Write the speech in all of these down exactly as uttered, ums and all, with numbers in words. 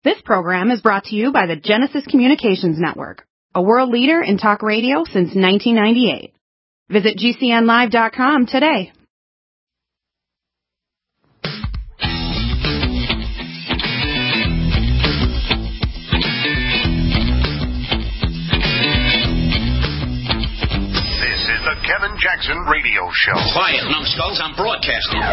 This program is brought to you by the Genesis Communications Network, a world leader in talk radio since nineteen ninety-eight. Visit G C N live dot com today. This is the Kevin Jackson Radio Show. Quiet, numbskulls, I'm broadcasting.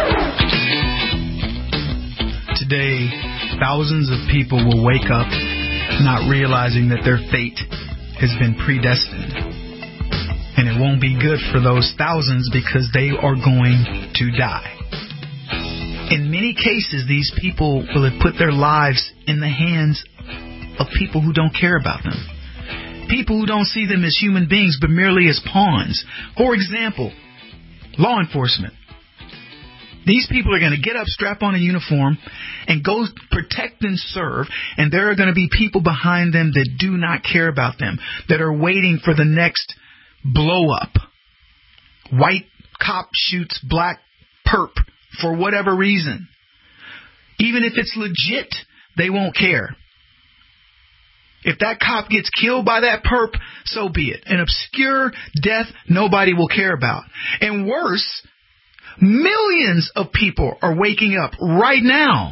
Today, thousands of people will wake up not realizing that their fate has been predestined. And it won't be good for those thousands because they are going to die. In many cases, these people will have put their lives in the hands of people who don't care about them. People who don't see them as human beings, but merely as pawns. For example, law enforcement. These people are going to get up, strap on a uniform, and go protect and serve. And there are going to be people behind them that do not care about them, that are waiting for the next blow up. White cop shoots black perp for whatever reason. Even if it's legit, they won't care. If that cop gets killed by that perp, so be it. An obscure death nobody will care about. And worse, millions of people are waking up right now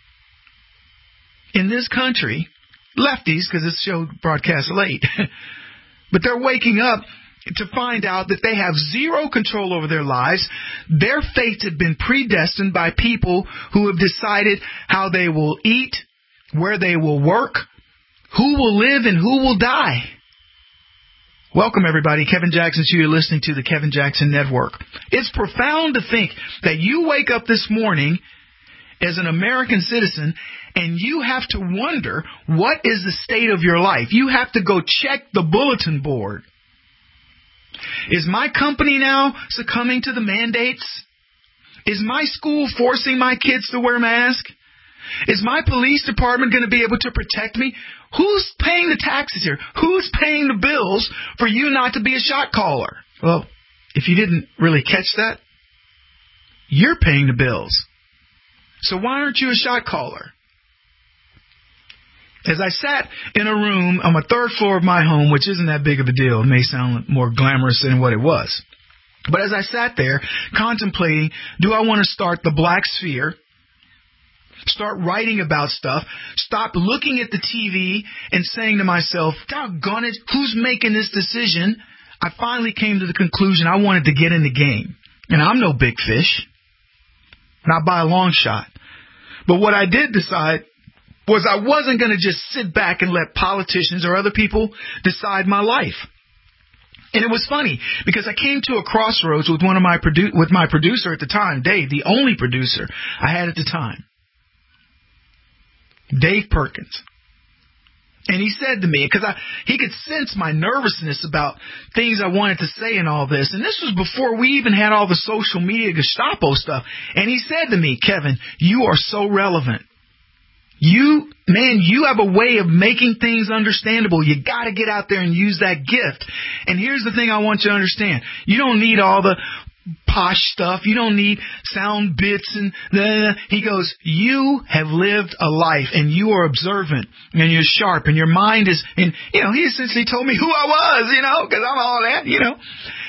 in this country, lefties, because this show broadcasts late, but they're waking up to find out that they have zero control over their lives. Their fates have been predestined by people who have decided how they will eat, where they will work, who will live, and who will die. Welcome, everybody. Kevin Jackson, so you're listening to the Kevin Jackson Network. It's profound to think that you wake up this morning as an American citizen and you have to wonder what is the state of your life. You have to go check the bulletin board. Is my company now succumbing to the mandates? Is my school forcing my kids to wear masks? Is my police department going to be able to protect me? Who's paying the taxes here? Who's paying the bills for you not to be a shot caller? Well, if you didn't really catch that, you're paying the bills. So why aren't you a shot caller? As I sat in a room on the third floor of my home, which isn't that big of a deal, it may sound more glamorous than what it was. But as I sat there contemplating, do I want to start the Black Sphere? Start writing about stuff. Stop looking at the T V and saying to myself, doggone it, who's making this decision? I finally came to the conclusion I wanted to get in the game. And I'm no big fish. Not by a long shot. But what I did decide was I wasn't going to just sit back and let politicians or other people decide my life. And it was funny because I came to a crossroads with one of my produ- with my producer at the time, Dave, the only producer I had at the time. Dave Perkins. And he said to me, because I he could sense my nervousness about things I wanted to say and all this. And this was before we even had all the social media Gestapo stuff. And he said to me, Kevin, you are so relevant. You, man, you have a way of making things understandable. You got to get out there and use that gift. And here's the thing I want you to understand. You don't need all the posh stuff. You don't need sound bits and uh, he goes, you have lived a life and you are observant and you're sharp and your mind is, and you know, he essentially told me who I was, you know, because I'm all that, you know.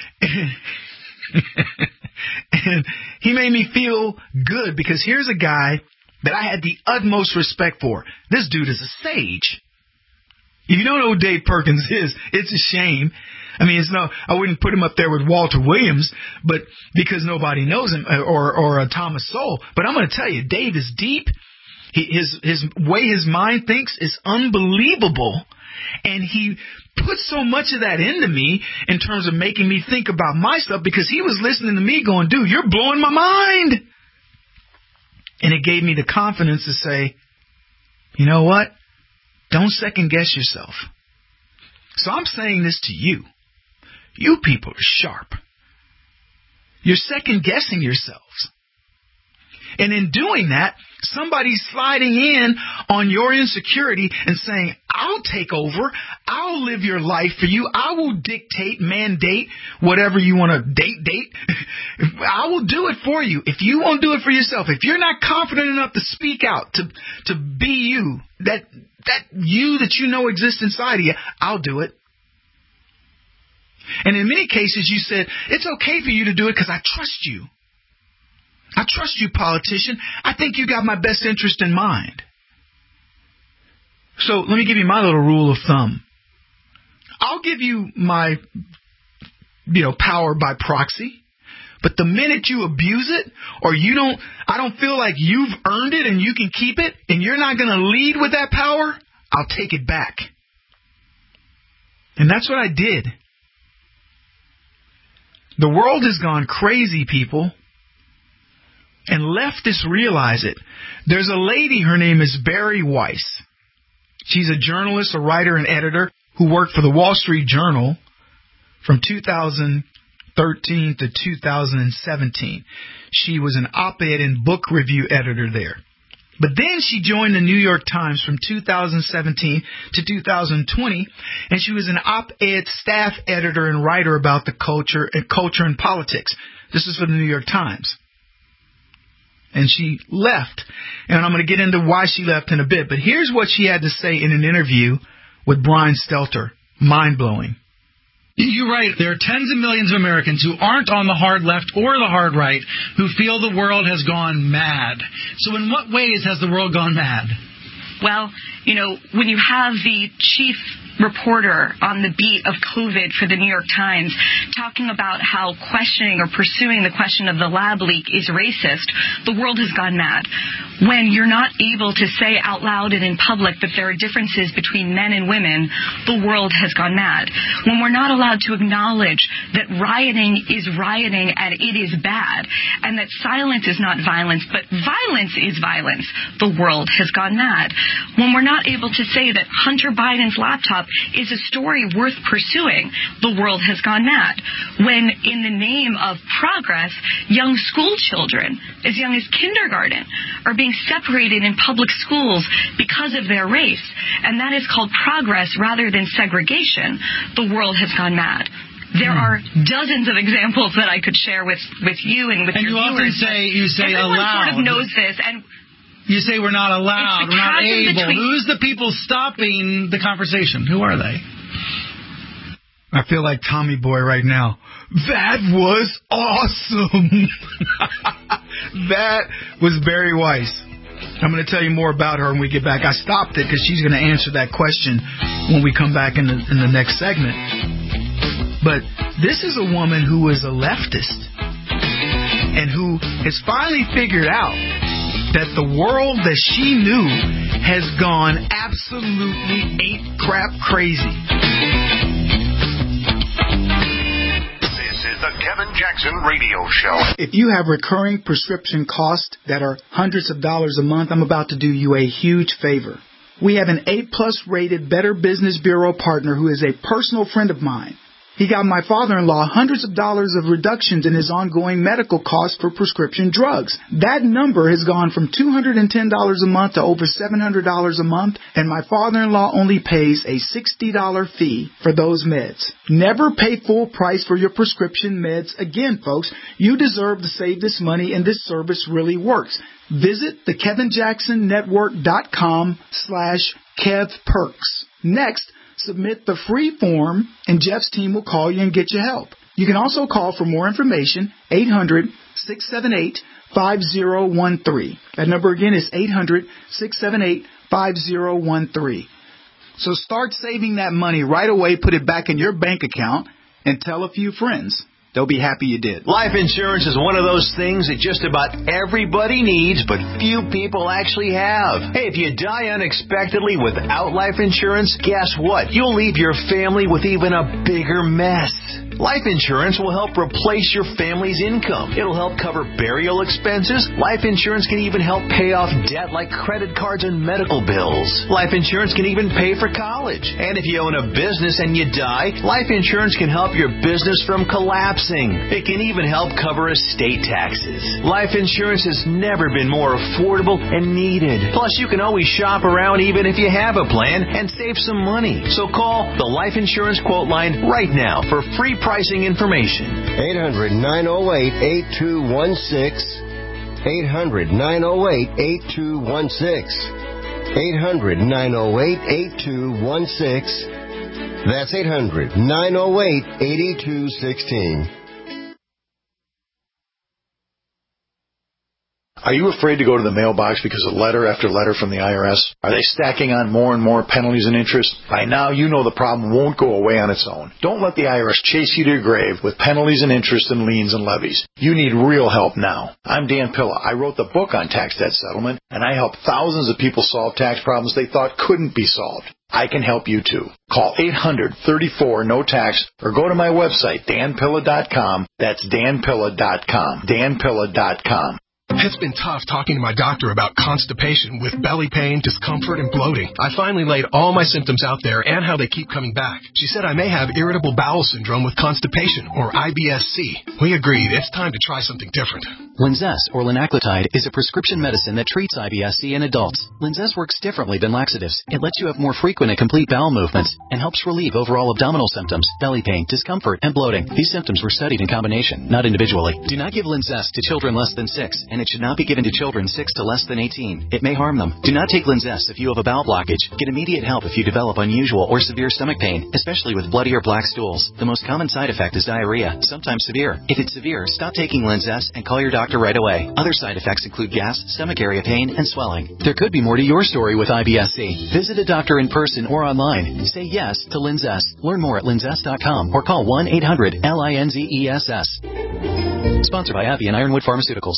And he made me feel good because here's a guy that I had the utmost respect for. This dude is a sage. If you don't know who Dave Perkins is, it's a shame. I mean, it's no, I wouldn't put him up there with Walter Williams, but because nobody knows him, or or uh, Thomas Sowell. But I'm going to tell you, Dave is deep. He, his his way his mind thinks is unbelievable, and he put so much of that into me in terms of making me think about my stuff because he was listening to me going, dude, you're blowing my mind. And it gave me the confidence to say, you know what? Don't second guess yourself. So I'm saying this to you. You people are sharp. You're second guessing yourselves. And in doing that, somebody's sliding in on your insecurity and saying, I'll take over. I'll live your life for you. I will dictate, mandate, whatever you want to date, date. I will do it for you. If you won't do it for yourself, if you're not confident enough to speak out, to, to be you, that, that you that you know exists inside of you, I'll do it. And in many cases, you said, it's okay for you to do it because I trust you. I trust you, politician. I think you got my best interest in mind. So let me give you my little rule of thumb. I'll give you my, you know, power by proxy. But the minute you abuse it, or you don't, I don't feel like you've earned it and you can keep it, and you're not going to lead with that power, I'll take it back. And that's what I did. The world has gone crazy, people. And leftists realize it. There's a lady, her name is Bari Weiss. She's a journalist, a writer, and editor who worked for the Wall Street Journal from two thousand thirteen to two thousand seventeen. She was an op-ed and book review editor there. But then she joined the New York Times from two thousand seventeen to two thousand twenty, and she was an op-ed staff editor and writer about the culture and culture and politics. This is for the New York Times. And she left. And I'm going to get into why she left in a bit. But here's what she had to say in an interview with Brian Stelter. Mind-blowing. You write, there are tens of millions of Americans who aren't on the hard left or the hard right who feel the world has gone mad. So in what ways has the world gone mad? Well, you know, when you have the chief reporter on the beat of COVID for the New York Times talking about how questioning or pursuing the question of the lab leak is racist, the world has gone mad. When you're not able to say out loud and in public that there are differences between men and women, the world has gone mad. When we're not allowed to acknowledge that rioting is rioting and it is bad, and that silence is not violence, but violence is violence, the world has gone mad. When we're not able to say that Hunter Biden's laptop is a story worth pursuing, the world has gone mad. When, in the name of progress, young school children, as young as kindergarten, are being separated in public schools because of their race, and that is called progress rather than segregation, the world has gone mad. There are dozens of examples that I could share with, with you and with and your you viewers. And you often say, you say everyone aloud. sort of knows this, and You say we're not allowed, we're not able. Between... Who's the people stopping the conversation? Who are they? I feel like Tommy Boy right now. That was awesome. That was Bari Weiss. I'm going to tell you more about her when we get back. I stopped it because she's going to answer that question when we come back in the, in the next segment. But this is a woman who is a leftist and who has finally figured out that the world that she knew has gone absolutely ape crap crazy. This is the Kevin Jackson Radio Show. If you have recurring prescription costs that are hundreds of dollars a month, I'm about to do you a huge favor. We have an A-plus rated Better Business Bureau partner who is a personal friend of mine. He got my father-in-law hundreds of dollars of reductions in his ongoing medical costs for prescription drugs. That number has gone from two hundred ten dollars a month to over seven hundred dollars a month, and my father-in-law only pays a sixty dollars fee for those meds. Never pay full price for your prescription meds again, folks. You deserve to save this money, and this service really works. Visit the Kevin Jackson Network dot com slash Kev Perks. Next, submit the free form, and Jeff's team will call you and get you help. You can also call for more information, eight hundred, six seven eight, five zero one three. That number again is eight hundred, six seven eight, five zero one three. So start saving that money right away, put it back in your bank account, and tell a few friends. They'll be happy you did. Life insurance is one of those things that just about everybody needs, but few people actually have. Hey, if you die unexpectedly without life insurance, guess what? You'll leave your family with even a bigger mess. Life insurance will help replace your family's income. It'll help cover burial expenses. Life insurance can even help pay off debt like credit cards and medical bills. Life insurance can even pay for college. And if you own a business and you die, life insurance can help your business from collapsing. It can even help cover estate taxes. Life insurance has never been more affordable and needed. Plus, you can always shop around even if you have a plan and save some money. So call the Life Insurance Quote Line right now for free pricing information. eight hundred, nine oh eight, eight two one six. eight hundred, nine oh eight, eight two one six. eight hundred, nine oh eight, eight two one six. That's eight hundred, nine oh eight, eight two one six. Are you afraid to go to the mailbox because of letter after letter from the I R S? Are they stacking on more and more penalties and interest? By now, you know the problem won't go away on its own. Don't let the I R S chase you to your grave with penalties and interest and liens and levies. You need real help now. I'm Dan Pilla. I wrote the book on tax debt settlement, and I help thousands of people solve tax problems they thought couldn't be solved. I can help you too. Call eight hundred, thirty-four, no tax or go to my website, dan pilla dot com. That's dan pilla dot com. dan pilla dot com. It's been tough talking to my doctor about constipation with belly pain, discomfort, and bloating. I finally laid all my symptoms out there and how they keep coming back. She said I may have irritable bowel syndrome with constipation, or I B S C. We agreed it's time to try something different. Linzess, or linaclotide, is a prescription medicine that treats I B S C in adults. Linzess works differently than laxatives. It lets you have more frequent and complete bowel movements and helps relieve overall abdominal symptoms, belly pain, discomfort, and bloating. These symptoms were studied in combination, not individually. Do not give Linzess to children less than six, and it should not be given to children six to less than eighteen. It may harm them. Do not take Linzess if you have a bowel blockage. Get immediate help if you develop unusual or severe stomach pain, especially with bloody or black stools. The most common side effect is diarrhea, sometimes severe. If it's severe, stop taking Linzess and call your doctor right away. Other side effects include gas, stomach area pain, and swelling. There could be more to your story with I B S C. Visit a doctor in person or online. Say yes to Linzess. Learn more at linzess dot com or call one eight hundred L I N Z E S S. Sponsored by AbbVie and Ironwood Pharmaceuticals.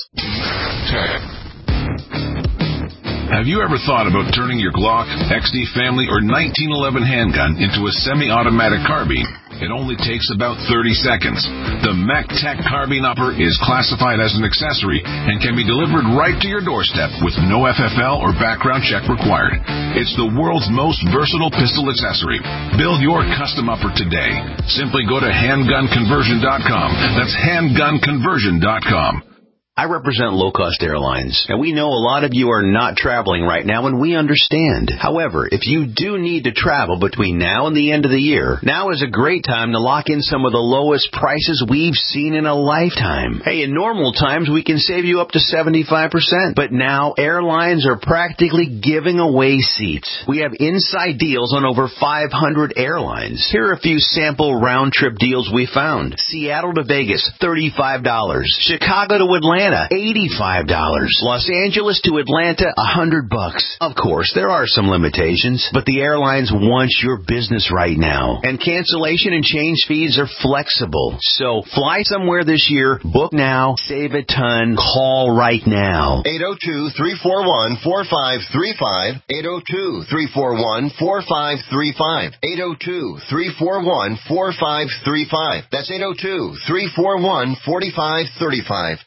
Have you ever thought about turning your Glock, X D Family, or nineteen eleven handgun into a semi-automatic carbine? It only takes about thirty seconds. The MacTac Carbine Upper is classified as an accessory and can be delivered right to your doorstep with no F F L or background check required. It's the world's most versatile pistol accessory. Build your custom upper today. Simply go to handgun conversion dot com. That's handgun conversion dot com. I represent low-cost airlines, and we know a lot of you are not traveling right now, and we understand. However, if you do need to travel between now and the end of the year, now is a great time to lock in some of the lowest prices we've seen in a lifetime. Hey, in normal times, we can save you up to seventy-five percent, but now airlines are practically giving away seats. We have inside deals on over five hundred airlines. Here are a few sample round-trip deals we found. Seattle to Vegas, thirty-five dollars. Chicago to Atlanta, eighty-five dollars. Los Angeles to Atlanta, one hundred bucks. Of course, there are some limitations, but the airlines want your business right now. And cancellation and change fees are flexible. So fly somewhere this year, book now, save a ton, call right now. eight oh two, three four one, four five three five. eight oh two, three four one, four five three five. eight oh two, three four one, four five three five. That's eight oh two, three four one, four five three five.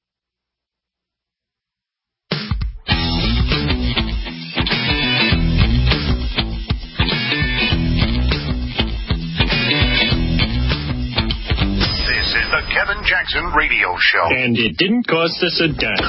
The Kevin Jackson Radio Show. And it didn't cost us a dime.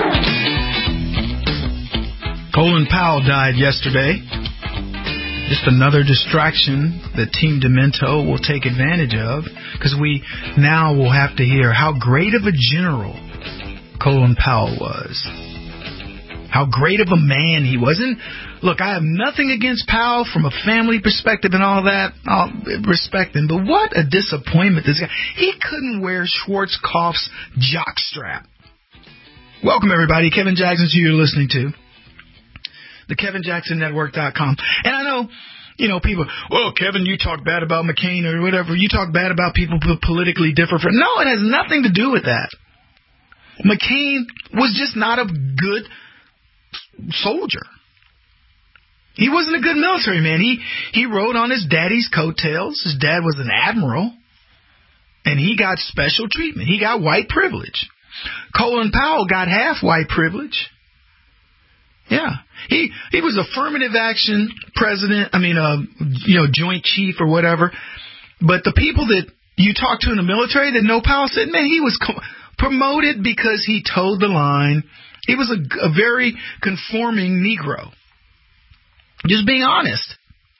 Colin Powell died yesterday. Just another distraction that Team Demento will take advantage of, because we now will have to hear how great of a general Colin Powell was. How great of a man he was. And look, I have nothing against Powell from a family perspective and all that. I'll respect him. But what a disappointment this guy. He couldn't wear Schwarzkopf's jockstrap. Welcome, everybody. Kevin Jackson's who you're listening to. The Kevin Jackson Network dot com. And I know, you know, people, well, Kevin, you talk bad about McCain or whatever. You talk bad about people who are politically different. From. No, it has nothing to do with that. McCain was just not a good soldier. He wasn't a good military man. He he rode on his daddy's coattails. His dad was an admiral. And he got special treatment. He got white privilege. Colin Powell got half white privilege. Yeah. He he was affirmative action president, I mean, uh, you know, joint chief or whatever. But the people that you talk to in the military that know Powell said, man, he was co- promoted because he toed the line. He was a, a very conforming Negro. Just being honest.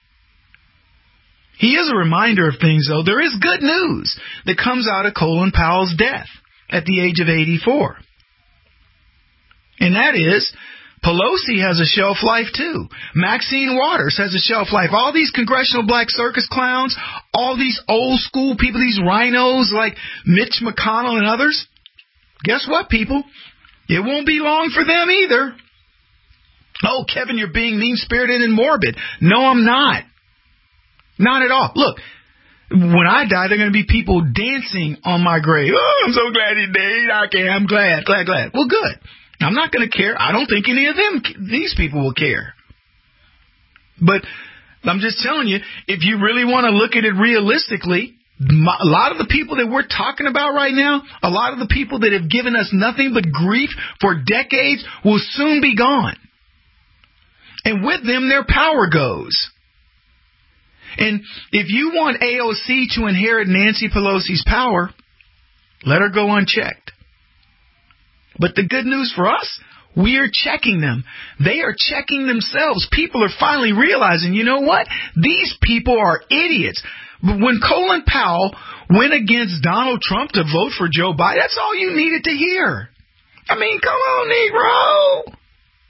He is a reminder of things, though. There is good news that comes out of Colin Powell's death at the age of eighty-four. And that is, Pelosi has a shelf life, too. Maxine Waters has a shelf life. All these congressional black circus clowns, all these old school people, these rhinos like Mitch McConnell and others, guess what, people? It won't be long for them either. Oh, Kevin, you're being mean-spirited and morbid. No, I'm not. Not at all. Look, when I die, there are going to be people dancing on my grave. Oh, I'm so glad he died. Okay, I'm glad, glad, glad. Well, good. I'm not going to care. I don't think any of them, these people will care. But I'm just telling you, if you really want to look at it realistically, a lot of the people that we're talking about right now, a lot of the people that have given us nothing but grief for decades will soon be gone. And with them, their power goes. And if you want A O C to inherit Nancy Pelosi's power, let her go unchecked. But the good news for us, we are checking them. They are checking themselves. People are finally realizing, you know what? These people are idiots. When Colin Powell went against Donald Trump to vote for Joe Biden, that's all you needed to hear. I mean, come on, Negro.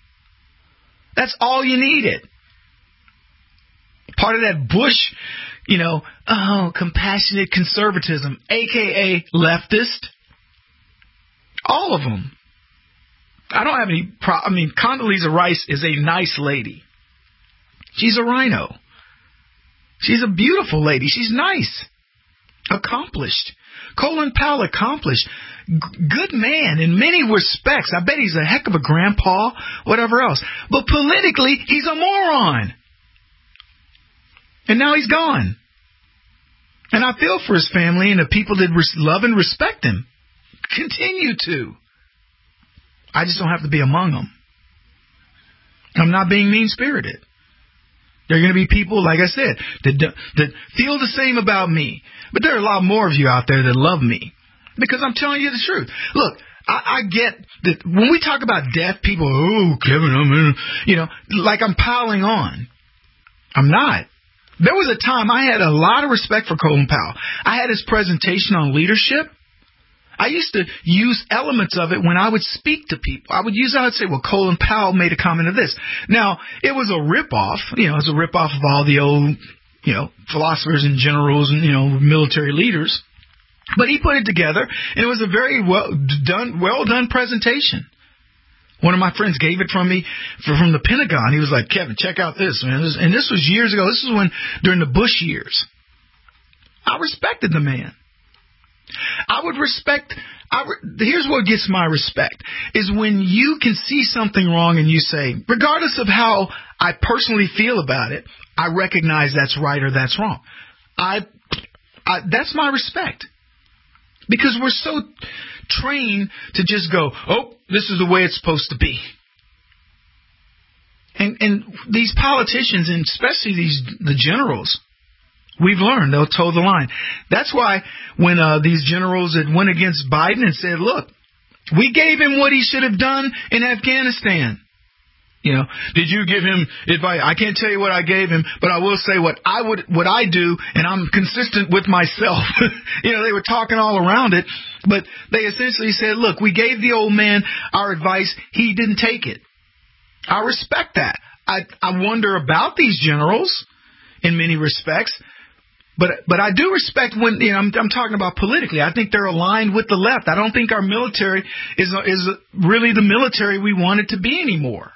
That's all you needed. Part of that Bush, you know, oh, compassionate conservatism, a k a leftist. All of them. I don't have any pro- I mean, Condoleezza Rice is a nice lady. She's a rhino. She's a beautiful lady. She's nice. Accomplished. Colin Powell accomplished. G- good man in many respects. I bet he's a heck of a grandpa, whatever else. But politically, he's a moron. And now he's gone. And I feel for his family and the people that res- love and respect him. Continue to. I just don't have to be among them. I'm not being mean-spirited. There are going to be people, like I said, that, that feel the same about me. But there are a lot more of you out there that love me. Because I'm telling you the truth. Look, I, I get that when we talk about death, people, oh, Kevin, I'm in, you know, like I'm piling on. I'm not. There was a time I had a lot of respect for Colin Powell. I had his presentation on leadership. I used to use elements of it when I would speak to people. I would use, I would say, well, Colin Powell made a comment of this. Now, it was a ripoff, you know, it was a ripoff of all the old, you know, philosophers and generals and, you know, military leaders. But he put it together, and it was a very well done, well done presentation. One of my friends gave it from me from the Pentagon. He was like, Kevin, check out this, man. And this was years ago. This was when, during the Bush years. I respected the man. I would respect, I re, here's what gets my respect, is when you can see something wrong and you say, regardless of how I personally feel about it, I recognize that's right or that's wrong. I, I that's my respect. Because we're so trained to just go, oh, this is the way it's supposed to be. And and these politicians, and especially these the generals, we've learned they'll toe the line. That's why when uh, these generals that went against Biden and said, look, we gave him what he should have done in Afghanistan. You know, did you give him advice? I can't tell you what I gave him, but I will say what I would, what I do, and I'm consistent with myself. You know, they were talking all around it, but they essentially said, look, we gave the old man our advice. He didn't take it. I respect that. I, I wonder about these generals in many respects. But but I do respect when, you know, I'm, I'm talking about politically. I think they're aligned with the left. I don't think our military is is really the military we want it to be anymore.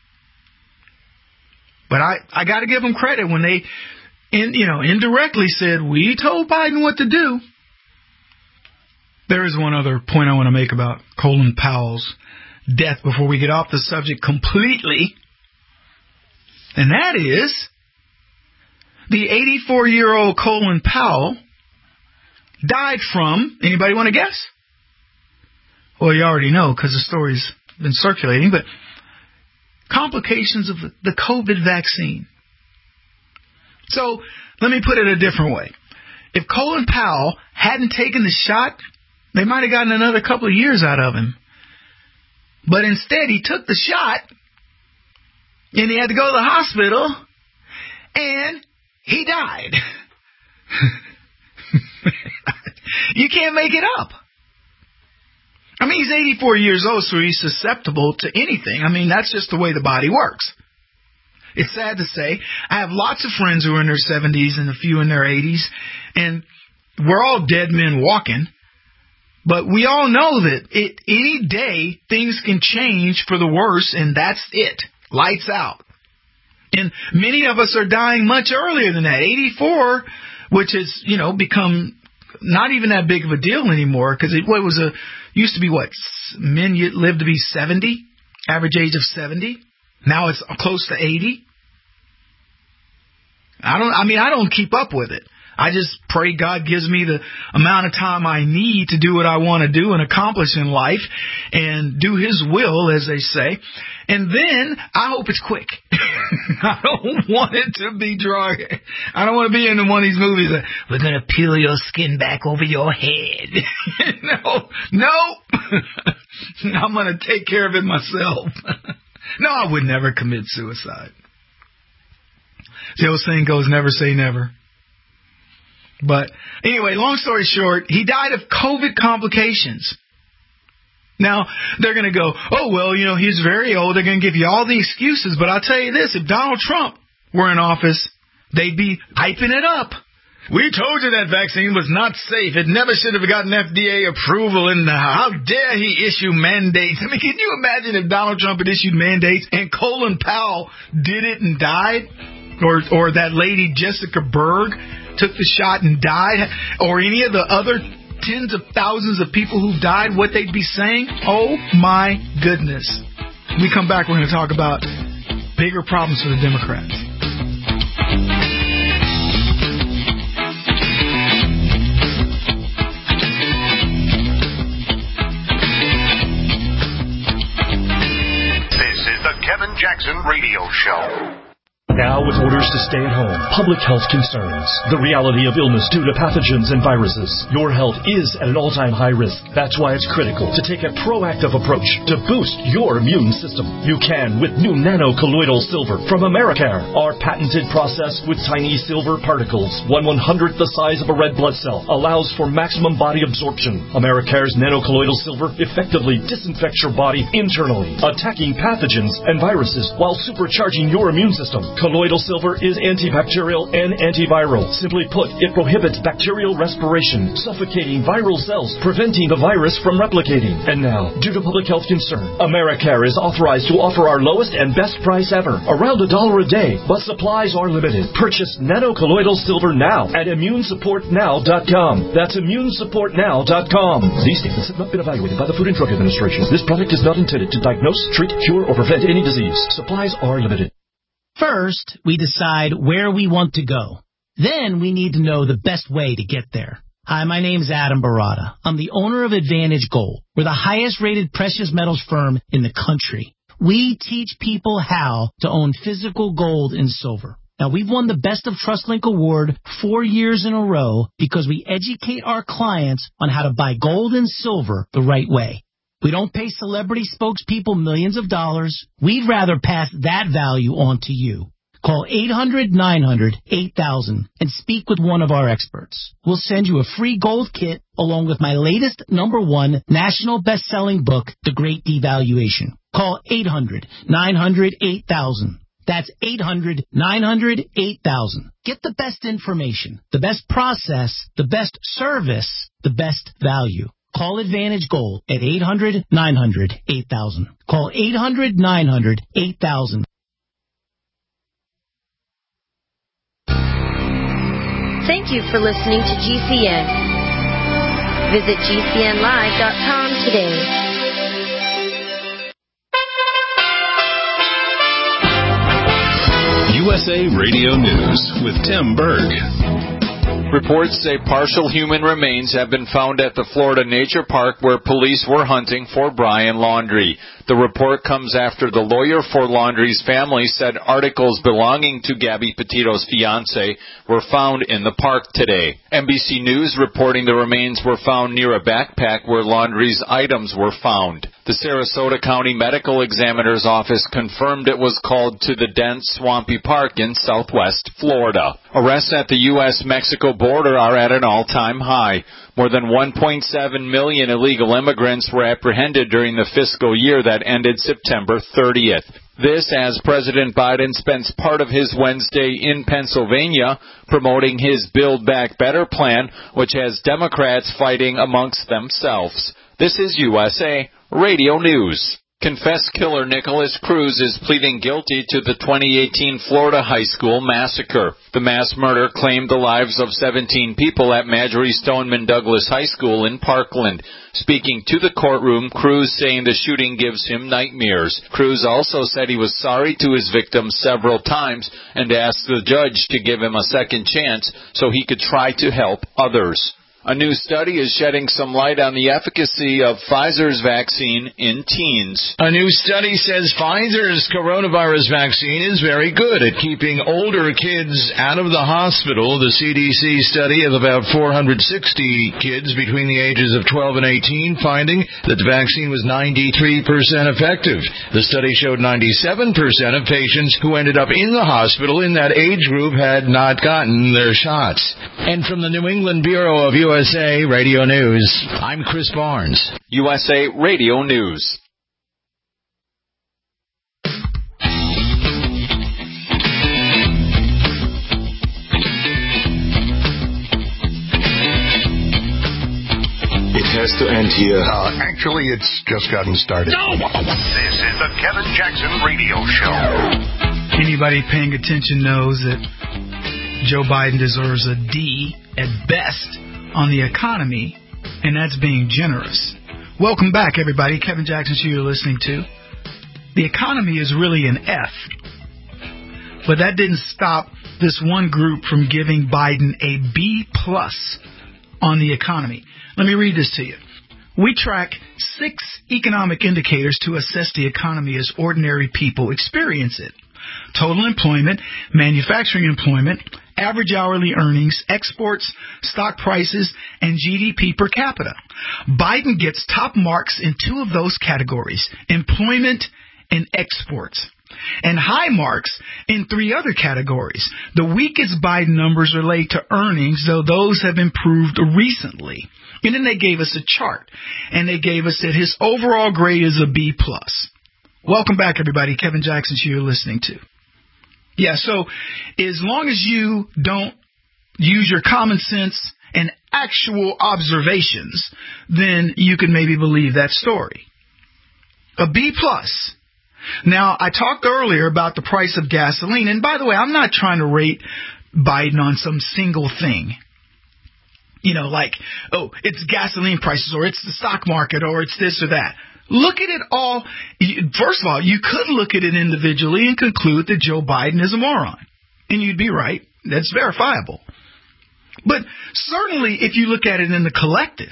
But I, I got to give them credit when they, in, you know, indirectly said, we told Biden what to do. There is one other point I want to make about Colin Powell's death before we get off the subject completely. And that is, the eighty-four-year-old Colin Powell died from, anybody want to guess? Well, you already know because the story's been circulating, but complications of the COVID vaccine. So let me put it a different way. If Colin Powell hadn't taken the shot, they might have gotten another couple of years out of him. But instead, he took the shot, and he had to go to the hospital, and he died. You can't make it up. I mean, he's eighty-four years old, so he's susceptible to anything. I mean, that's just the way the body works. It's sad to say. I have lots of friends who are in their seventies and a few in their eighties, and we're all dead men walking. But we all know that it, any day things can change for the worse, and that's it. Lights out. And many of us are dying much earlier than that. eighty-four, which has, you know, become not even that big of a deal anymore, because it what was a used to be what men lived to be seventy, average age of seventy. Now it's close to eighty. I don't. I mean, I don't keep up with it. I just pray God gives me the amount of time I need to do what I want to do and accomplish in life and do His will, as they say. And then I hope it's quick. I don't want it to be dry. I don't want to be in one of these movies that we're going to peel your skin back over your head. no, no. I'm going to take care of it myself. No, I would never commit suicide. The old saying goes, never say never. But anyway, long story short, he died of COVID complications. Now, they're going to go, oh, well, you know, he's very old. They're going to give you all the excuses. But I'll tell you this, if Donald Trump were in office, they'd be hyping it up. We told you that vaccine was not safe. It never should have gotten F D A approval. And how dare he issue mandates? I mean, can you imagine if Donald Trump had issued mandates and Colin Powell did it and died? Or, or that lady Jessica Berg took the shot and died, or any of the other tens of thousands of people who died, what they'd be saying? Oh, my goodness. When we come back, we're going to talk about bigger problems for the Democrats. This is the Kevin Jackson Radio Show. Now, with orders to stay at home, public health concerns, the reality of illness due to pathogens and viruses, your health is at an all-time high risk. That's why it's critical to take a proactive approach to boost your immune system. You can with new nano-colloidal silver from Americare. Our patented process with tiny silver particles, one one-hundredth the size of a red blood cell, allows for maximum body absorption. Americare's nano-colloidal silver effectively disinfects your body internally, attacking pathogens and viruses while supercharging your immune system. Colloidal silver is antibacterial and antiviral. Simply put, it prohibits bacterial respiration, suffocating viral cells, preventing the virus from replicating. And now, due to public health concern, Americare is authorized to offer our lowest and best price ever, around a dollar a day, but supplies are limited. Purchase nano-colloidal silver now at immune support now dot com. That's immune support now dot com. These statements have not been evaluated by the Food and Drug Administration. This product is not intended to diagnose, treat, cure, or prevent any disease. Supplies are limited. First, we decide where we want to go. Then we need to know the best way to get there. Hi, my name's Adam Barada. I'm the owner of Advantage Gold. We're the highest rated precious metals firm in the country. We teach people how to own physical gold and silver. Now, we've won the Best of TrustLink Award four years in a row because we educate our clients on how to buy gold and silver the right way. We don't pay celebrity spokespeople millions of dollars. We'd rather pass that value on to you. Call eight hundred nine hundred eight thousand and speak with one of our experts. We'll send you a free gold kit along with my latest number one national best-selling book, The Great Devaluation. Call eight hundred nine hundred eight thousand. That's eight hundred nine hundred eight thousand. Get the best information, the best process, the best service, the best value. Call Advantage Gold at eight hundred nine hundred eight thousand. Call eight hundred nine hundred eight thousand. Thank you for listening to G C N. Visit G C N live dot com today. U S A Radio News with Tim Berg. Reports say partial human remains have been found at the Florida Nature Park where police were hunting for Brian Laundrie. The report comes after the lawyer for Laundrie's family said articles belonging to Gabby Petito's fiancé were found in the park today. N B C News reporting the remains were found near a backpack where Laundrie's items were found. The Sarasota County Medical Examiner's Office confirmed it was called to the dense, swampy park in southwest Florida. Arrests at the U S Mexico border are at an all-time high. More than one point seven million illegal immigrants were apprehended during the fiscal year that ended September thirtieth. This as President Biden spends part of his Wednesday in Pennsylvania promoting his Build Back Better plan, which has Democrats fighting amongst themselves. This is U S A Radio News. Confessed killer Nicholas Cruz is pleading guilty to the twenty eighteen Florida high school massacre. The mass murder claimed the lives of seventeen people at Marjorie Stoneman Douglas High School in Parkland. Speaking to the courtroom, Cruz saying the shooting gives him nightmares. Cruz also said he was sorry to his victims several times and asked the judge to give him a second chance so he could try to help others. A new study is shedding some light on the efficacy of Pfizer's vaccine in teens. A new study says Pfizer's coronavirus vaccine is very good at keeping older kids out of the hospital. The C D C study of about four hundred sixty kids between the ages of twelve and eighteen finding that the vaccine was ninety-three percent effective. The study showed ninety-seven percent of patients who ended up in the hospital in that age group had not gotten their shots. And from the New England Bureau of U S A Radio News, I'm Chris Barnes. U S A Radio News. It has to end here. Uh, actually, it's just gotten started. No! This is the Kevin Jackson Radio Show. Anybody paying attention knows that Joe Biden deserves a D at best on the economy, and that's being generous. Welcome back, everybody. Kevin Jackson Show you're listening to. The economy is really an F, but that didn't stop this one group from giving Biden a B plus on the economy. Let me read this to you. We track six economic indicators to assess the economy as ordinary people experience it. Total employment, manufacturing employment, average hourly earnings, exports, stock prices, and G D P per capita. Biden gets top marks in two of those categories, employment and exports, and high marks in three other categories. The weakest Biden numbers relate to earnings, though those have improved recently. And then they gave us a chart, and they gave us that his overall grade is a B plus. Welcome back, everybody. Kevin Jackson Show you're listening to. Yeah, so as long as you don't use your common sense and actual observations, then you can maybe believe that story. A B plus. Now, I talked earlier about the price of gasoline, and by the way, I'm not trying to rate Biden on some single thing. You know, like, oh, it's gasoline prices, or it's the stock market, or it's this or that. Look at it all. First of all, you could look at it individually and conclude that Joe Biden is a moron. And you'd be right. That's verifiable. But certainly if you look at it in the collective.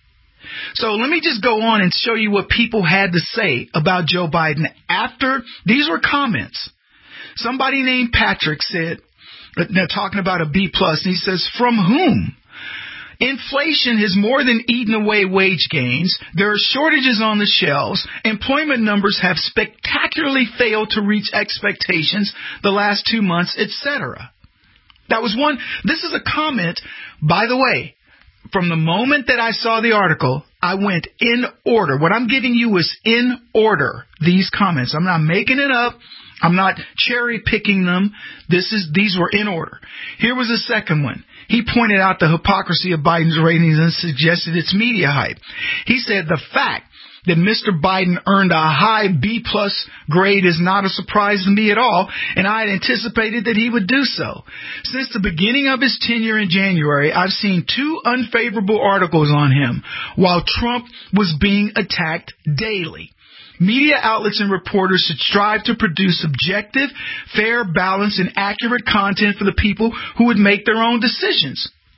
So let me just go on and show you what people had to say about Joe Biden after. These were comments. Somebody named Patrick said, they're talking about a B plus, and he says, from whom? Inflation has more than eaten away wage gains. There are shortages on the shelves. Employment numbers have spectacularly failed to reach expectations the last two months, et cetera. That was one. This is a comment, by the way, from the moment that I saw the article, I went in order. What I'm giving you is in order, these comments. I'm not making it up. I'm not cherry picking them. This is, these were in order. Here was the second one. He pointed out the hypocrisy of Biden's ratings and suggested it's media hype. He said the fact that Mister Biden earned a high B plus grade is not a surprise to me at all, and I had anticipated that he would do so. Since the beginning of his tenure in January, I've seen two unfavorable articles on him, while Trump was being attacked daily. Media outlets and reporters should strive to produce objective, fair, balanced, and accurate content for the people who would make their own decisions.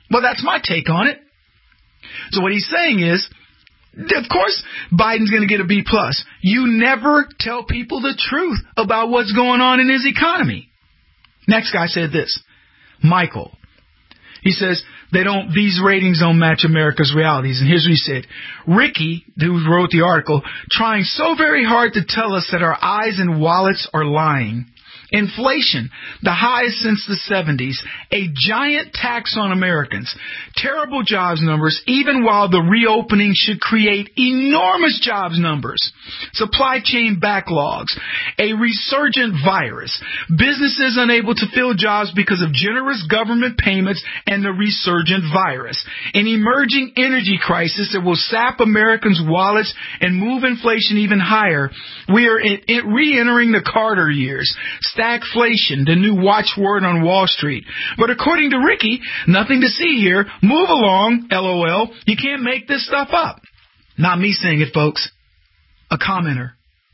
Well, that's my take on it. So what he's saying is, of course, Biden's going to get a B plus. You never tell people the truth about what's going on in his economy. Next guy said this, Michael. He says they don't; these ratings don't match America's realities. And here's what he said: Ricky, who wrote the article, trying so very hard to tell us that our eyes and wallets are lying. Inflation, the highest since the seventies, a giant tax on Americans, terrible jobs numbers, even while the reopening should create enormous jobs numbers, supply chain backlogs, a resurgent virus, businesses unable to fill jobs because of generous government payments and the resurgent virus, an emerging energy crisis that will sap Americans' wallets and move inflation even higher. We are in, in re-entering the Carter years. Stagflation, the new watchword on Wall Street. But according to Ricky, nothing to see here. Move along, LOL. You can't make this stuff up. Not me saying it, folks. A commenter.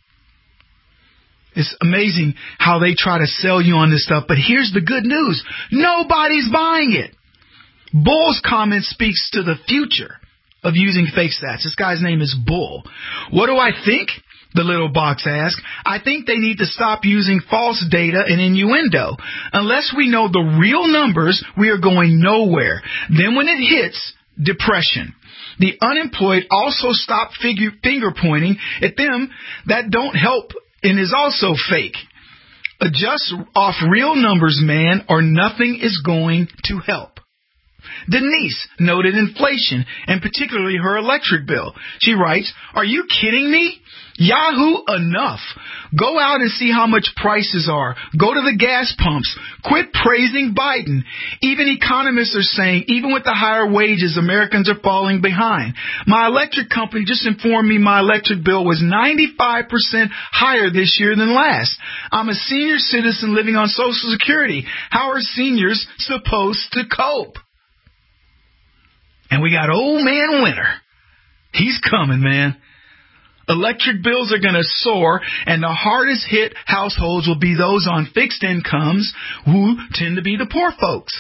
It's amazing how they try to sell you on this stuff. But here's the good news. Nobody's buying it. Bull's comment speaks to the future of using fake stats. This guy's name is Bull. What do I think? The little box asked. I think they need to stop using false data and innuendo. Unless we know the real numbers, we are going nowhere. Then when it hits, depression. The unemployed also stop figure, finger pointing at them. That don't help and is also fake. Adjust off real numbers, man, or nothing is going to help. Denise noted inflation, and particularly her electric bill. She writes, are you kidding me? Yahoo, enough. Go out and see how much prices are. Go to the gas pumps. Quit praising Biden. Even economists are saying, even with the higher wages, Americans are falling behind. My electric company just informed me my electric bill was ninety-five percent higher this year than last. I'm a senior citizen living on Social Security. How are seniors supposed to cope? And we got old man Winter. He's coming, man. Electric bills are going to soar, and the hardest hit households will be those on fixed incomes who tend to be the poor folks.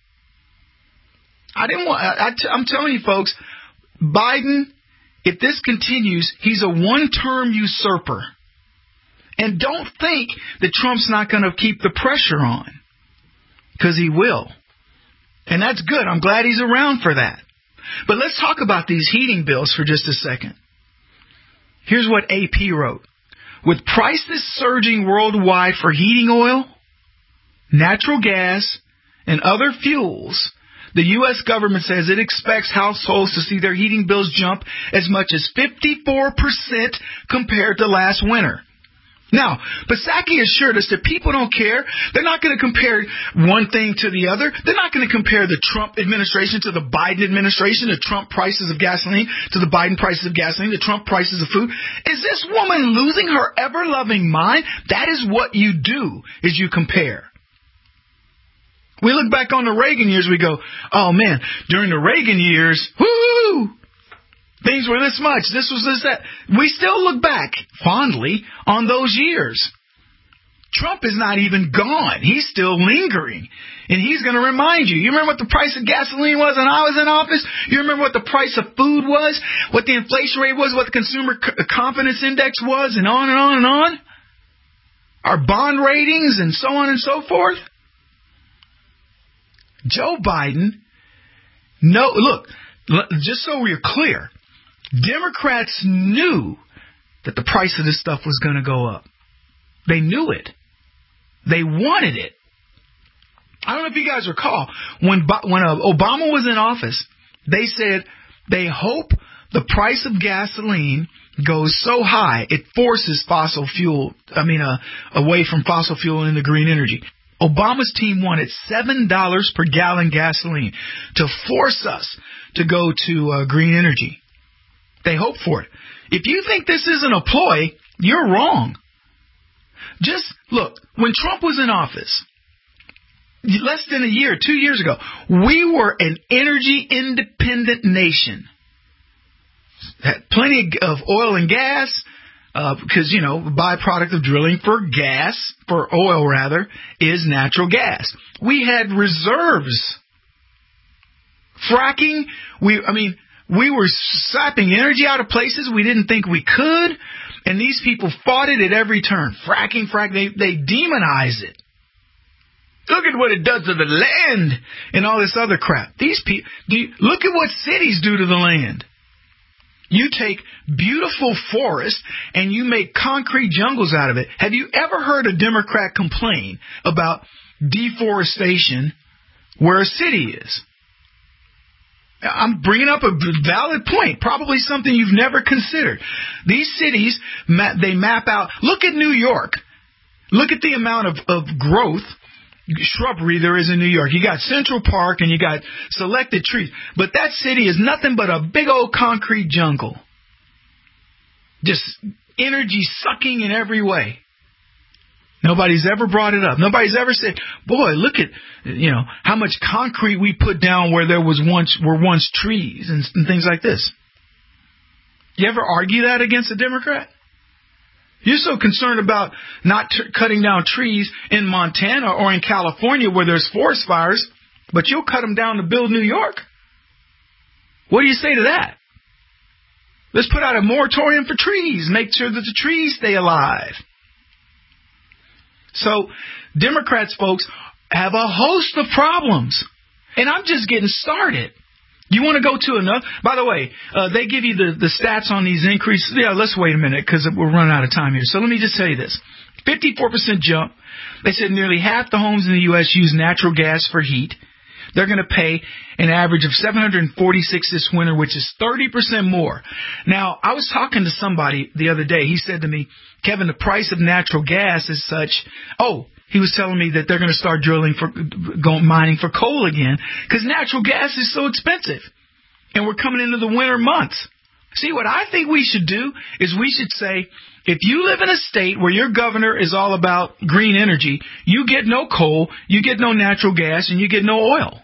I didn't want, I, I t- I'm telling you, folks, Biden, if this continues, he's a one-term usurper. And don't think that Trump's not going to keep the pressure on, because he will. And that's good. I'm glad he's around for that. But let's talk about these heating bills for just a second. Here's what A P wrote. With prices surging worldwide for heating oil, natural gas, and other fuels, the U S government says it expects households to see their heating bills jump as much as fifty-four percent compared to last winter. Now, Psaki assured us that people don't care. They're not going to compare one thing to the other. They're not going to compare the Trump administration to the Biden administration, the Trump prices of gasoline to the Biden prices of gasoline, the Trump prices of food. Is this woman losing her ever-loving mind? That is what you do, is you compare. We look back on the Reagan years, we go, oh man, during the Reagan years, whoo! Things were this much. This was this, that. We still look back fondly on those years. Trump is not even gone. He's still lingering. And he's going to remind you. You remember what the price of gasoline was when I was in office? You remember what the price of food was? What the inflation rate was? What the consumer confidence index was? And on and on and on? Our bond ratings and so on and so forth? Joe Biden, no, look, just so we're clear, Democrats knew that the price of this stuff was going to go up. They knew it. They wanted it. I don't know if you guys recall, when when uh, Obama was in office, they said they hope the price of gasoline goes so high it forces fossil fuel, I mean, uh, away from fossil fuel into green energy. Obama's team wanted seven dollars per gallon gasoline to force us to go to uh, green energy. They hope for it. If you think this isn't a ploy, you're wrong. Just look, when Trump was in office, less than a year, two years ago, we were an energy independent nation. Had plenty of oil and gas, uh, because, you know, byproduct of drilling for gas, for oil rather, is natural gas. We had reserves. Fracking, we, I mean, we were sapping energy out of places we didn't think we could, and these people fought it at every turn. Fracking, fracking, they, they demonize it. Look at what it does to the land and all this other crap. These people, do you, look at what cities do to the land. You take beautiful forests and you make concrete jungles out of it. Have you ever heard a Democrat complain about deforestation where a city is? I'm bringing up a valid point, probably something you've never considered. These cities, they map out. Look at New York. Look at the amount of, of growth, shrubbery there is in New York. You got Central Park and you got selected trees. But that city is nothing but a big old concrete jungle. Just energy sucking in every way. Nobody's ever brought it up. Nobody's ever said, boy, look at, you know, how much concrete we put down where there was once, were once trees and, and things like this. You ever argue that against a Democrat? You're so concerned about not t- cutting down trees in Montana or in California where there's forest fires, but you'll cut them down to build New York. What do you say to that? Let's put out a moratorium for trees. Make sure that the trees stay alive. So Democrats, folks, have a host of problems. And I'm just getting started. You want to go to another? By the way, uh, they give you the, the stats on these increases. Yeah, let's wait a minute because we're running out of time here. So let me just tell you this. fifty-four percent jump. They said nearly half the homes in the U S use natural gas for heat. They're going to pay an average of seven hundred forty-six dollars this winter, which is thirty percent more. Now, I was talking to somebody the other day. He said to me, Kevin, the price of natural gas is such. Oh, he was telling me that they're going to start drilling for, going mining for coal again because natural gas is so expensive. And we're coming into the winter months. See, what I think we should do is we should say, if you live in a state where your governor is all about green energy, you get no coal, you get no natural gas, and you get no oil.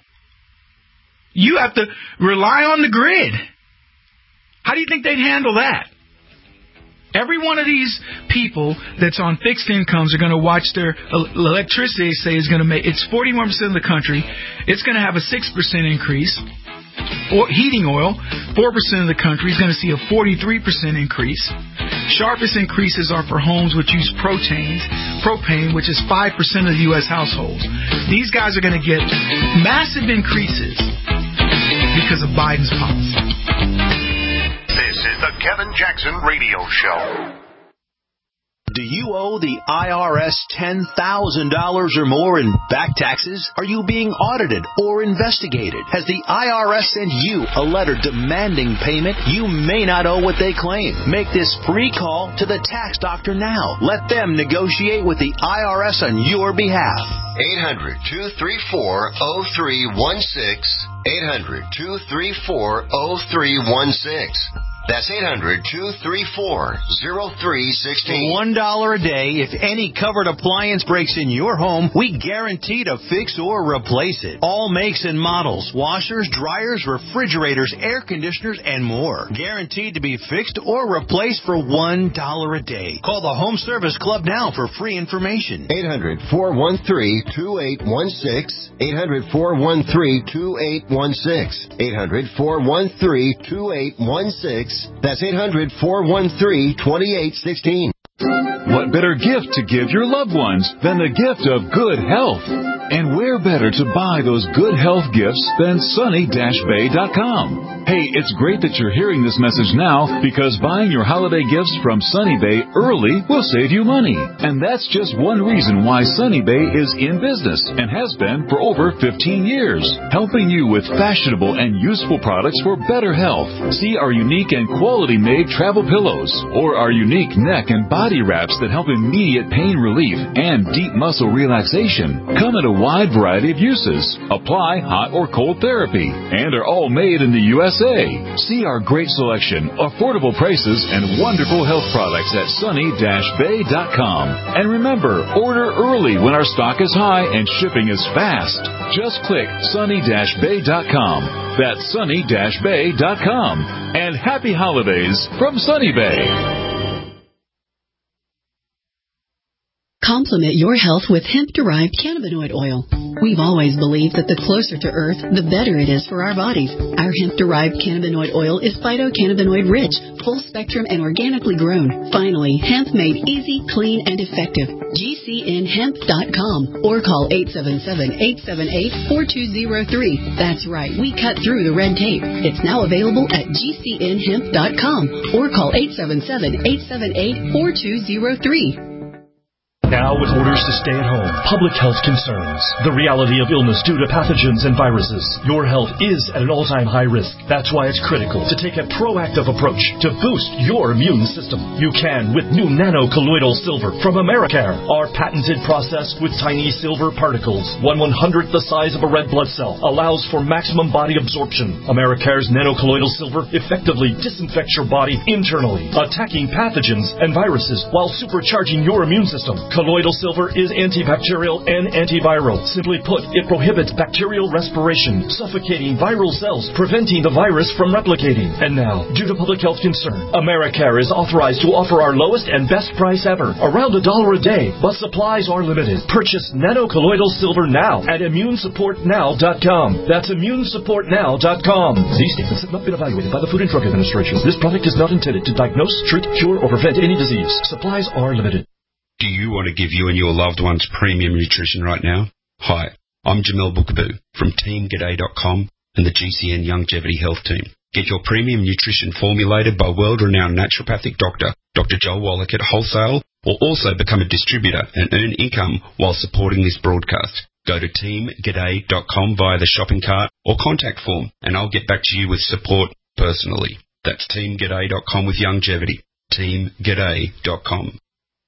You have to rely on the grid. How do you think they'd handle that? Every one of these people that's on fixed incomes are going to watch their electricity, they say, is going to make, it's forty-one percent of the country. It's going to have a six percent increase. Or heating oil, four percent of the country is going to see a forty-three percent increase. Sharpest increases are for homes which use protanes, propane, which is five percent of the U S households. These guys are going to get massive increases because of Biden's policy. This is the Kevin Jackson Radio Show. Do you owe the I R S ten thousand dollars or more in back taxes? Are you being audited or investigated? Has the I R S sent you a letter demanding payment? You may not owe what they claim. Make this free call to the tax doctor now. Let them negotiate with the I R S on your behalf. eight hundred, two three four, zero three one six. eight hundred, two three four, zero three one six. That's eight hundred, two three four, zero three one six. one dollar a day, if any covered appliance breaks in your home, we guarantee to fix or replace it. All makes and models, washers, dryers, refrigerators, air conditioners, and more. Guaranteed to be fixed or replaced for one dollar a day. Call the Home Service Club now for free information. eight hundred, four one three, two eight one six. eight hundred, four one three, two eight one six. eight hundred, four one three, two eight one six. That's eight hundred, four one three, two eight one six. What better gift to give your loved ones than the gift of good health? And where better to buy those good health gifts than sunny dash bay dot com? Hey, it's great that you're hearing this message now because buying your holiday gifts from Sunny Bay early will save you money. And that's just one reason why Sunny Bay is in business and has been for over fifteen years, helping you with fashionable and useful products for better health. See our unique and quality-made travel pillows or our unique neck and body wraps that help immediate pain relief and deep muscle relaxation. Come in a wide variety of uses. Apply hot or cold therapy and are all made in the U S A. See our great selection, affordable prices, and wonderful health products at sunny dash bay dot com. And remember, order early when our stock is high and shipping is fast. Just click sunny dash bay dot com. That's sunny dash bay dot com. And happy holidays from Sunny Bay. Complement your health with hemp-derived cannabinoid oil. We've always believed that the closer to Earth, the better it is for our bodies. Our hemp-derived cannabinoid oil is phytocannabinoid-rich, full-spectrum, and organically grown. Finally, hemp made easy, clean, and effective. G C N hemp dot com or call eight seven seven, eight seven eight, four two zero three. That's right, we cut through the red tape. It's now available at G C N hemp dot com or call eight seven seven, eight seven eight, four two zero three. Now with orders to stay at home, public health concerns, the reality of illness due to pathogens and viruses. Your health is at an all-time high risk. That's why it's critical to take a proactive approach to boost your immune system. You can with new nano-colloidal silver from Americare. Our patented process with tiny silver particles, one one-hundredth the size of a red blood cell, allows for maximum body absorption. Americare's nano-colloidal silver effectively disinfects your body internally, attacking pathogens and viruses while supercharging your immune system. Colloidal silver is antibacterial and antiviral. Simply put, it prohibits bacterial respiration, suffocating viral cells, preventing the virus from replicating. And now, due to public health concern, Americare is authorized to offer our lowest and best price ever, around a dollar a day, but supplies are limited. Purchase nano-colloidal silver now at immune support now dot com. That's immune support now dot com. These statements have not been evaluated by the Food and Drug Administration. This product is not intended to diagnose, treat, cure, or prevent any disease. Supplies are limited. Do you want to give you and your loved ones premium nutrition right now? Hi, I'm Jamel Bookaboo from team g'day dot com and the G C N Longevity Health Team. Get your premium nutrition formulated by world-renowned naturopathic doctor, Doctor Joel Wallach at wholesale, or also become a distributor and earn income while supporting this broadcast. Go to team g'day dot com via the shopping cart or contact form, and I'll get back to you with support personally. That's team g'day dot com with longevity. team g'day dot com.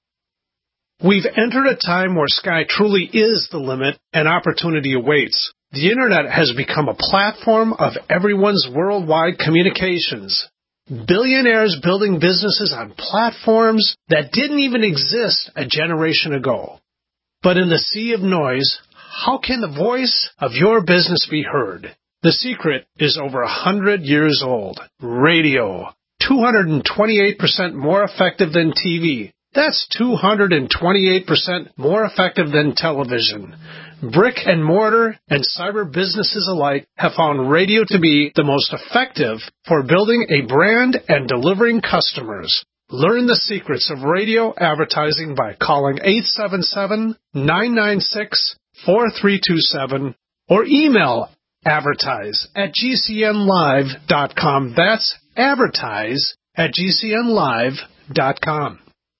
We've entered a time where sky truly is the limit and opportunity awaits. The Internet has become a platform of everyone's worldwide communications. Billionaires building businesses on platforms that didn't even exist a generation ago. But in the sea of noise, how can the voice of your business be heard? The secret is over a hundred years old. Radio. two hundred twenty-eight percent more effective than T V. That's two hundred twenty-eight percent more effective than television. Brick and mortar and cyber businesses alike have found radio to be the most effective for building a brand and delivering customers. Learn the secrets of radio advertising by calling eight seven seven, nine nine six, four three two seven or email advertise at G C N live dot com. That's advertise at G C N live dot com.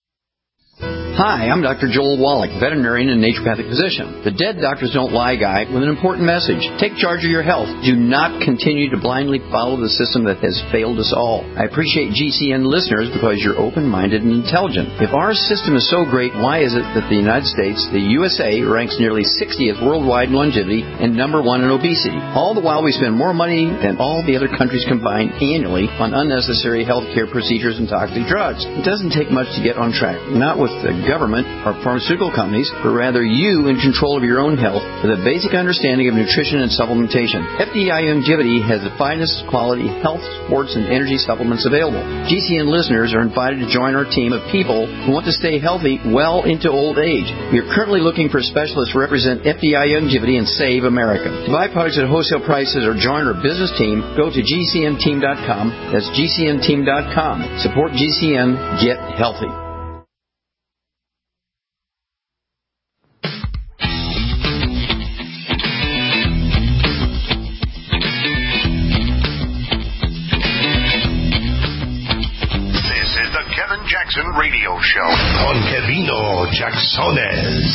Hi, I'm Doctor Joel Wallach, veterinarian and naturopathic physician. The Dead Doctors Don't Lie guy with an important message. Take charge of your health. Do not continue to blindly follow the system that has failed us all. I appreciate G C N listeners because you're open-minded and intelligent. If our system is so great, why is it that the United States, the U S A, ranks nearly sixtieth worldwide in longevity and number one in obesity? All the while we spend more money than all the other countries combined annually on unnecessary health care procedures and toxic drugs. It doesn't take much to get on track. Not with the government or pharmaceutical companies, but rather you in control of your own health with a basic understanding of nutrition and supplementation. F D I Longevity has the finest quality health, sports, and energy supplements available. G C N listeners are invited to join our team of people who want to stay healthy well into old age. We are currently looking for specialists to represent F D I Longevity and Save America. To buy products at wholesale prices or join our business team, go to G C N team dot com. That's G C N team dot com. Support G C N. Get healthy. Jackson Radio Show on Kevino Jacksones.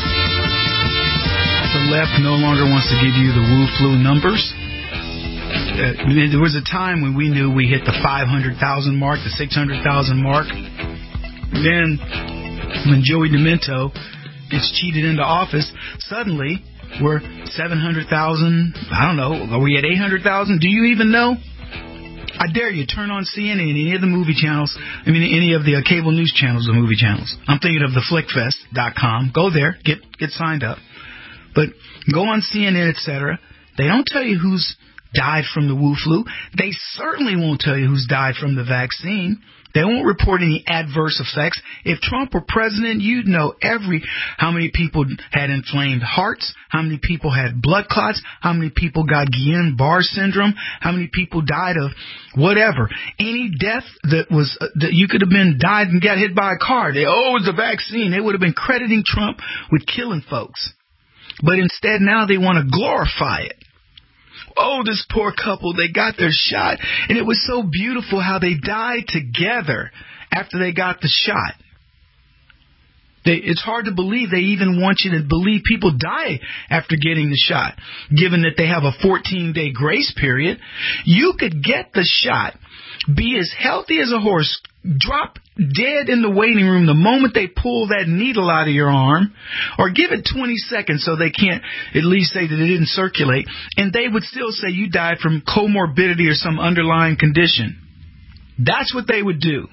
The left no longer wants to give you the Wu flu numbers. Uh, there was a time when we knew we hit the five hundred thousand mark, the six hundred thousand mark. Then, when Joey Demento gets cheated into office, suddenly we're seven hundred thousand. I don't know. Are we at eight hundred thousand? Do you even know? I dare you, turn on C N N, any of the movie channels, I mean, any of the uh, cable news channels or movie channels. I'm thinking of the flick fest dot com. Go there, get get signed up. But go on C N N, et cetera. They don't tell you who's died from the Wu flu. They certainly won't tell you who's died from the vaccine. They won't report any adverse effects. If Trump were president, you'd know every how many people had inflamed hearts, how many people had blood clots, how many people got Guillain-Barré syndrome, how many people died of whatever. Any death that was uh, that you could have been died and got hit by a car. They oh, it was the vaccine. They would have been crediting Trump with killing folks. But instead now they want to glorify it. Oh, this poor couple, they got their shot. And it was so beautiful how they died together after they got the shot. They, it's hard to believe they even want you to believe people die after getting the shot, given that they have a fourteen-day grace period. You could get the shot, be as healthy as a horse, drop dead in the waiting room the moment they pull that needle out of your arm, or give it twenty seconds so they can't at least say that it didn't circulate, and they would still say you died from comorbidity or some underlying condition. That's what they would do.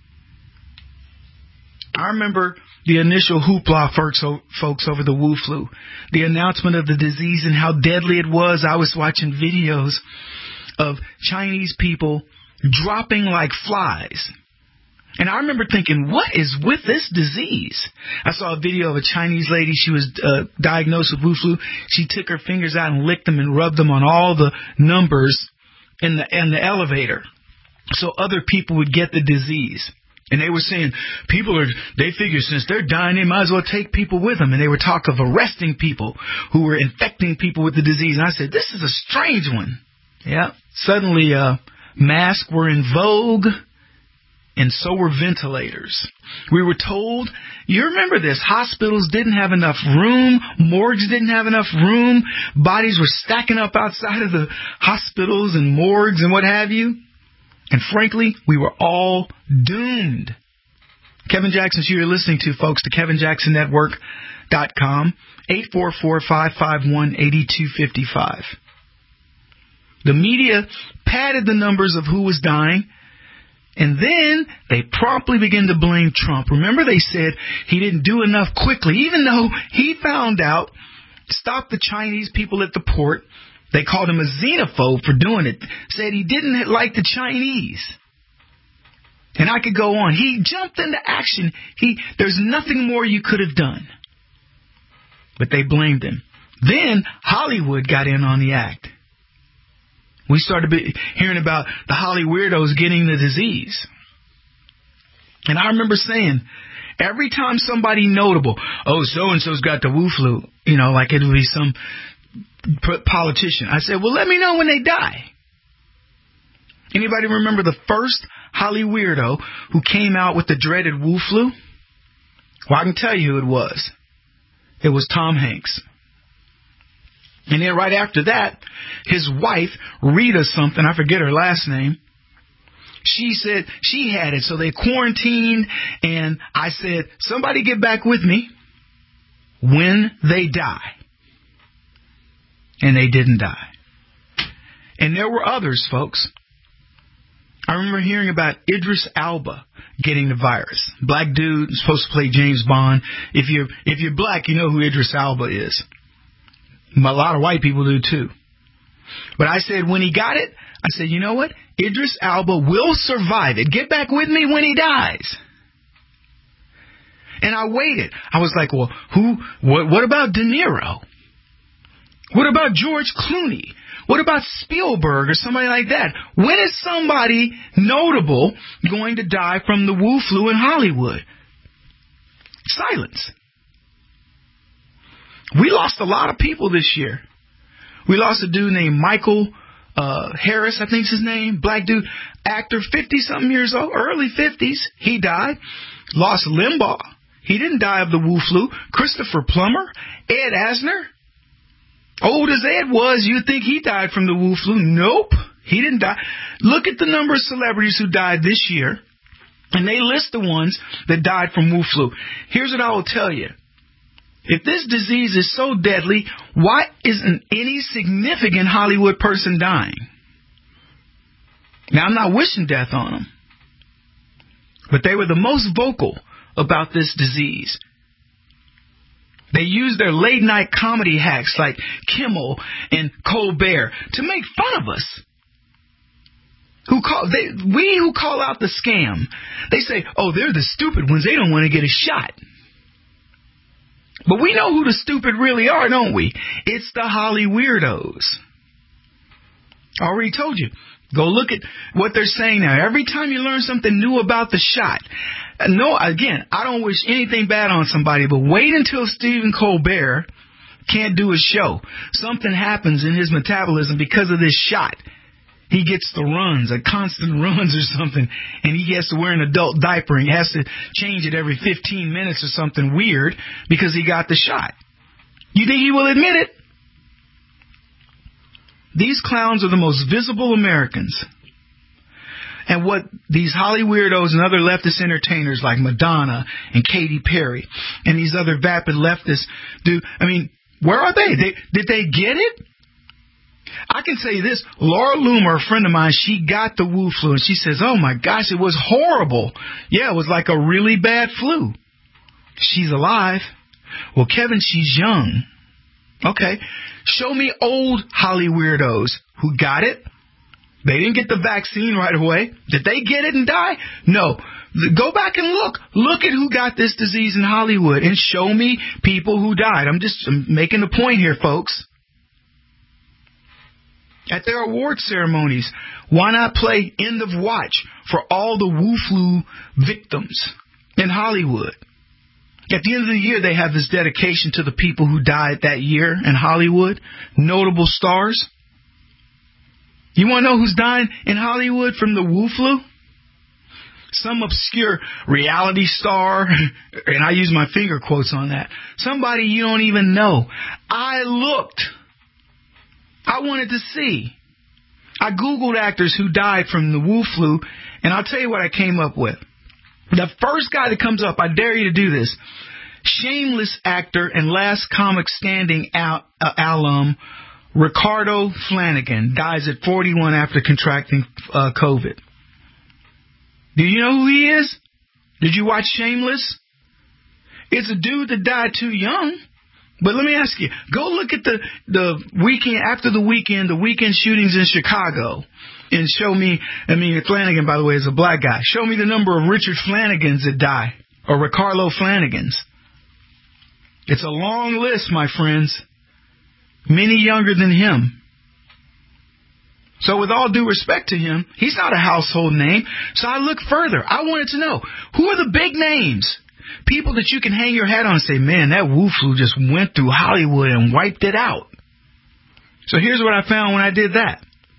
I remember the initial hoopla folks, folks over the Wu flu, the announcement of the disease and how deadly it was. I was watching videos of Chinese people dropping like flies. And I remember thinking, what is with this disease? I saw a video of a Chinese lady. She was uh, diagnosed with Wu flu. She took her fingers out and licked them and rubbed them on all the numbers in the, in the elevator so other people would get the disease. And they were saying, people are, they figure since they're dying, they might as well take people with them. And they were talk of arresting people who were infecting people with the disease. And I said, this is a strange one. Yeah. Suddenly, uh, masks were in vogue. And so were ventilators. We were told, you remember this, hospitals didn't have enough room, morgues didn't have enough room, bodies were stacking up outside of the hospitals and morgues and what have you. And frankly, we were all doomed. Kevin Jackson, so you're listening to, folks, to Kevin Jackson Network dot com, eight four four, five five one, eight two five five. The media padded the numbers of who was dying. And then they promptly began to blame Trump. Remember, they said he didn't do enough quickly, even though he found out, stopped the Chinese people at the port. They called him a xenophobe for doing it. Said he didn't like the Chinese. And I could go on. He jumped into action. He, there's nothing more you could have done. But they blamed him. Then Hollywood got in on the act. We started hearing about the Holly weirdos getting the disease. And I remember saying, every time somebody notable, oh, so-and-so's got the Wu flu, you know, like it would be some politician. I said, well, let me know when they die. Anybody remember the first Holly weirdo who came out with the dreaded Wu flu? Well, I can tell you who it was. It was Tom Hanks. And then right after that, his wife, Rita something, I forget her last name, she said she had it. So they quarantined, and I said, somebody get back with me when they die. And they didn't die. And there were others, folks. I remember hearing about Idris Elba getting the virus. Black dude, supposed to play James Bond. If you're, if you're black, you know who Idris Elba is. A lot of white people do too. But I said, when he got it, I said, you know what? Idris Elba will survive it. Get back with me when he dies. And I waited. I was like, well, who, what, what about De Niro? What about George Clooney? What about Spielberg or somebody like that? When is somebody notable going to die from the Wu flu in Hollywood? Silence. We lost a lot of people this year. We lost a dude named Michael uh, Harris, I think's his name. Black dude, actor, fifty-something years old, early fifties. He died. Lost Limbaugh. He didn't die of the Wu flu. Christopher Plummer. Ed Asner. Old as Ed was, you'd think he died from the Wu flu. Nope. He didn't die. Look at the number of celebrities who died this year, and they list the ones that died from Wu flu. Here's what I will tell you. If this disease is so deadly, why isn't any significant Hollywood person dying? Now, I'm not wishing death on them, but they were the most vocal about this disease. They use their late night comedy hacks like Kimmel and Colbert to make fun of us. Who call they, we who call out the scam. They say, oh, they're the stupid ones. They don't want to get a shot. But we know who the stupid really are, don't we? It's the Holly weirdos. I already told you. Go look at what they're saying now. Every time you learn something new about the shot. No, again, I don't wish anything bad on somebody, but wait until Stephen Colbert can't do his show. Something happens in his metabolism because of this shot. He gets the runs, a constant runs or something, and he has to wear an adult diaper, and he has to change it every fifteen minutes or something weird because he got the shot. You think he will admit it? These clowns are the most visible Americans. And what these Holly weirdos and other leftist entertainers like Madonna and Katy Perry and these other vapid leftists do, I mean, where are they? they did they get it? I can say this. Laura Loomer, a friend of mine, she got the Wu flu, and she says, oh, my gosh, it was horrible. Yeah, it was like a really bad flu. She's alive. Well, Kevin, she's young. Okay. Show me old Holly weirdos who got it. They didn't get the vaccine right away. Did they get it and die? No. Go back and look. Look at who got this disease in Hollywood and show me people who died. I'm just I'm making a point here, folks. At their award ceremonies, why not play End of Watch for all the Wu flu victims in Hollywood? At the end of the year, they have this dedication to the people who died that year in Hollywood, notable stars. You want to know who's dying in Hollywood from the Wu flu? Some obscure reality star, and I use my finger quotes on that. Somebody you don't even know. I looked. I wanted to see. I Googled actors who died from the Wu flu, and I'll tell you what I came up with. The first guy that comes up, I dare you to do this. Shameless actor and Last Comic Standing al- uh, alum, Ricardo Flanagan, dies at forty-one after contracting uh, COVID. Do you know who he is? Did you watch Shameless? It's a dude that died too young. But let me ask you, go look at the, the weekend, after the weekend, the weekend shootings in Chicago, and show me, I mean, Flanagan, by the way, is a black guy. Show me the number of Richard Flanagans that die, or Ricardo Flanagans. It's a long list, my friends. Many younger than him. So with all due respect to him, he's not a household name. So I looked further. I wanted to know, who are the big names? People that you can hang your hat on and say, man, that Wu flu just went through Hollywood and wiped it out. So here's what I found when I did that.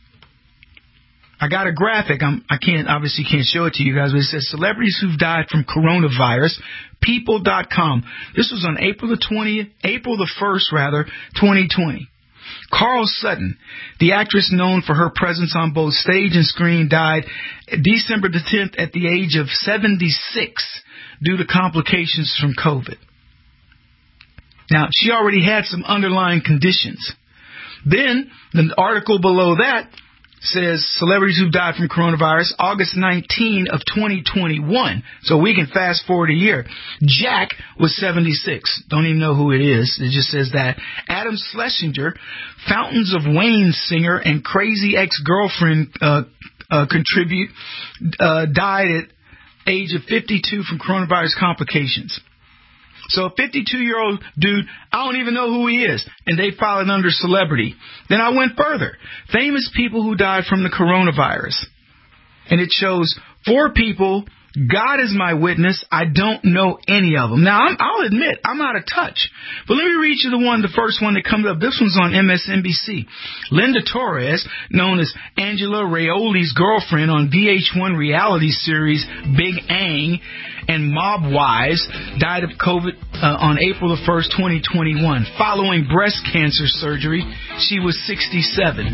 I got a graphic. I'm, I can't, obviously can't show it to you guys, but it says celebrities who've died from coronavirus, people dot com. This was on April the twentieth, April the first, rather, twenty twenty. Carl Sutton, the actress known for her presence on both stage and screen, died December the tenth at the age of seventy-six due to complications from COVID. Now, she already had some underlying conditions. Then, the article below that says celebrities who died from coronavirus, August nineteenth of twenty twenty-one. So we can fast forward a year. Jack was seventy-six. Don't even know who it is. It just says that. Adam Schlesinger, Fountains of Wayne singer and crazy ex-girlfriend uh, uh, contribute, uh, died at age of fifty-two from coronavirus complications. So a fifty-two-year-old dude, I don't even know who he is, and they filed it under celebrity. Then I went further. Famous people who died from the coronavirus. And it shows four people. God is my witness. I don't know any of them. Now, I'm, I'll admit, I'm out of touch. But let me read you the one, the first one that comes up. This one's on M S N B C. Linda Torres, known as Angela Raioli's girlfriend on V H one reality series Big Ang and Mob Wives, died of COVID uh, on April the first, twenty twenty-one. Following breast cancer surgery, she was sixty-seven.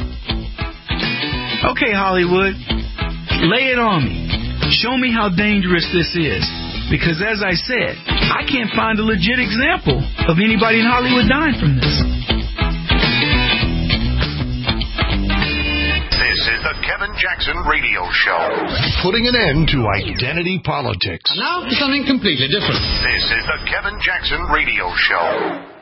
Okay, Hollywood, lay it on me. Show me how dangerous this is. Because as I said, I can't find a legit example of anybody in Hollywood dying from this. This is the Kevin Jackson Radio Show. Putting an end to identity politics. Now to something completely different. This is the Kevin Jackson Radio Show.